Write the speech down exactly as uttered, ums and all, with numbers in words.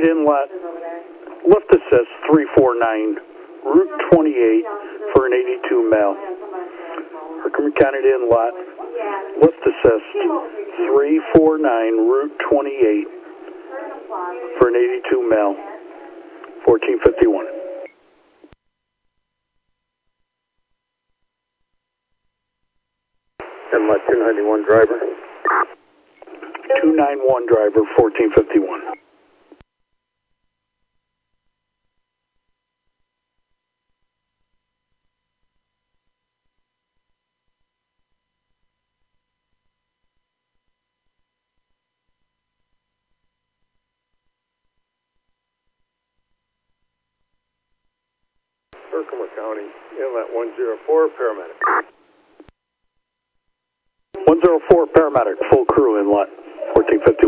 Inlet, lift assist three four nine, Route twenty-eight for an eighty-two male. Herkimer County Inlet, lift assist three four nine, Route twenty-eight for an eighty-two male, fourteen fifty-one. Inlet two ninety-one driver. two ninety-one driver, fourteen fifty-one. Herkimer County, Inlet one zero four, paramedic. one zero four paramedic, full crew inlet, fourteen fifty-one.